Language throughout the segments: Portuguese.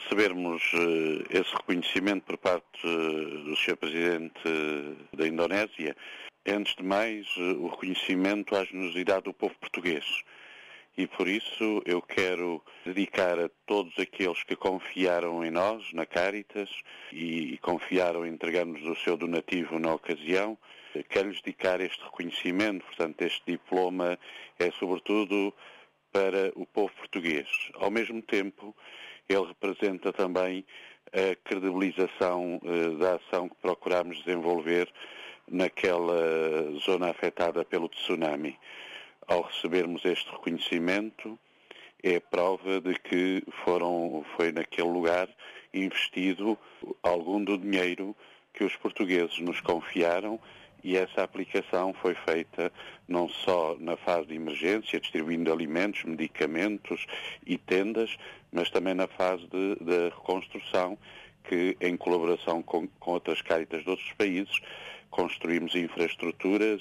recebermos esse reconhecimento por parte do Sr. Presidente da Indonésia, é, antes de mais, o reconhecimento à generosidade do povo português. E por isso eu quero dedicar a todos aqueles que confiaram em nós, na Caritas, e confiaram entregando-nos o seu donativo na ocasião, quero-lhes dedicar este reconhecimento. Portanto, este diploma é sobretudo para o povo português. Ao mesmo tempo, ele representa também a credibilização da ação que procurámos desenvolver naquela zona afetada pelo tsunami. Ao recebermos este reconhecimento, é prova de que foi naquele lugar investido algum do dinheiro que os portugueses nos confiaram, e essa aplicação foi feita não só na fase de emergência, distribuindo alimentos, medicamentos e tendas, mas também na fase de reconstrução, que em colaboração com outras Caritas de outros países, construímos infraestruturas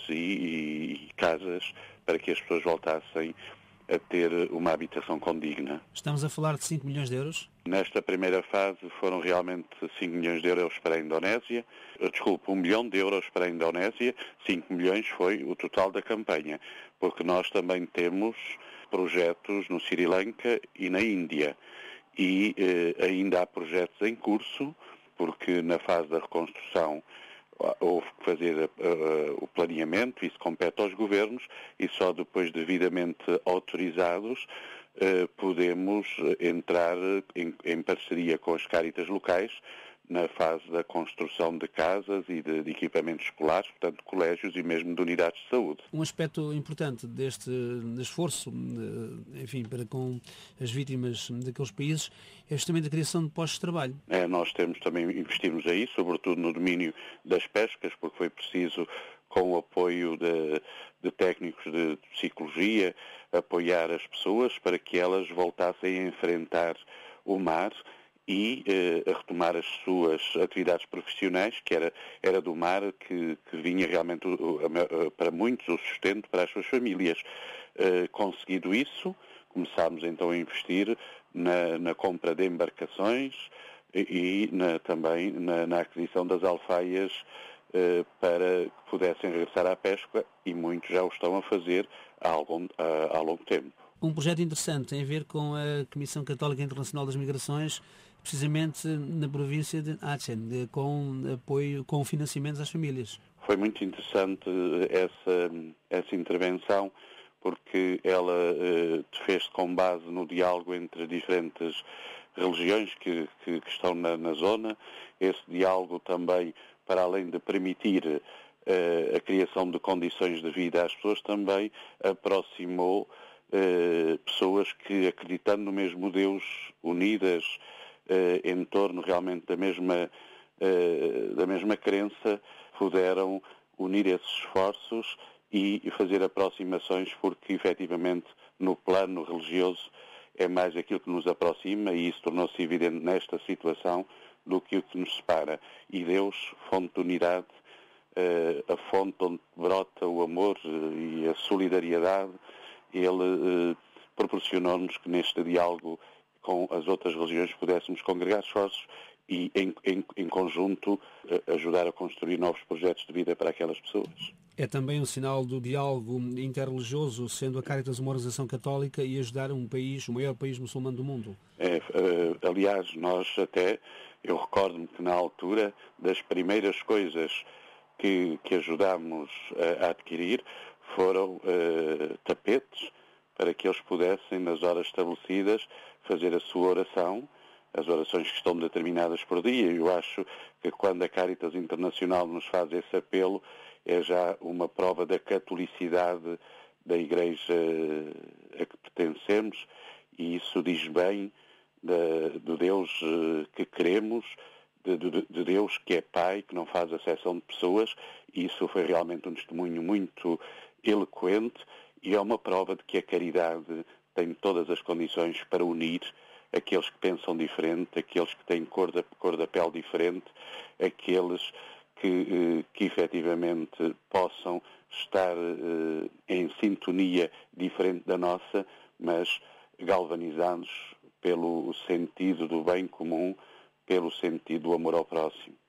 e casas para que as pessoas voltassem a ter uma habitação condigna. Estamos a falar de 5 milhões de euros? Nesta primeira fase foram realmente 5 milhões de euros para a Indonésia. 1 milhão de euros para a Indonésia, 5 milhões foi o total da campanha, porque nós também temos projetos no Sri Lanka e na Índia. E ainda há projetos em curso, porque na fase da reconstrução houve que fazer o planeamento, isso compete aos governos, e só depois devidamente autorizados podemos entrar em parceria com as Caritas locais na fase da construção de casas e de equipamentos escolares, portanto, colégios e mesmo de unidades de saúde. Um aspecto importante deste esforço, enfim, para com as vítimas daqueles países, é justamente a criação de postos de trabalho. Nós investimos aí, sobretudo no domínio das pescas, porque foi preciso, com o apoio de técnicos de psicologia, apoiar as pessoas para que elas voltassem a enfrentar o mar e a retomar as suas atividades profissionais, que era do mar que vinha realmente para muitos o sustento para as suas famílias. Conseguido isso, começámos então a investir na compra de embarcações e também na aquisição das alfaias para que pudessem regressar à pesca, e muitos já o estão a fazer há longo tempo. Um projeto interessante tem a ver com a Comissão Católica Internacional das Migrações, precisamente na província de Aceh, com apoio, com financiamentos às famílias. Foi muito interessante essa intervenção, porque ela fez-se com base no diálogo entre diferentes religiões que estão na zona. Esse diálogo também, para além de permitir a criação de condições de vida às pessoas, também aproximou pessoas que, acreditando no mesmo Deus, unidas em torno realmente da mesma crença, puderam unir esses esforços e fazer aproximações, porque efetivamente no plano religioso é mais aquilo que nos aproxima, e isso tornou-se evidente nesta situação, do que o que nos separa. E Deus, fonte de unidade, a fonte onde brota o amor e a solidariedade, Ele proporcionou-nos que neste diálogo com as outras religiões pudéssemos congregar esforços e, em conjunto, ajudar a construir novos projetos de vida para aquelas pessoas. É também um sinal do diálogo interreligioso, sendo a Caritas uma organização católica, e ajudar um país, o maior país muçulmano do mundo. Aliás, eu recordo-me que na altura das primeiras coisas que ajudámos a adquirir foram tapetes, para que eles pudessem, nas horas estabelecidas, fazer a sua oração, as orações que estão determinadas por dia. Eu acho que quando a Caritas Internacional nos faz esse apelo, é já uma prova da catolicidade da Igreja a que pertencemos, e isso diz bem do Deus que queremos, de Deus que é Pai, que não faz acepção de pessoas. E isso foi realmente um testemunho muito eloquente, e é uma prova de que a caridade tem todas as condições para unir aqueles que pensam diferente, aqueles que têm cor da pele diferente, aqueles que efetivamente possam estar em sintonia diferente da nossa, mas galvanizados pelo sentido do bem comum, pelo sentido do amor ao próximo.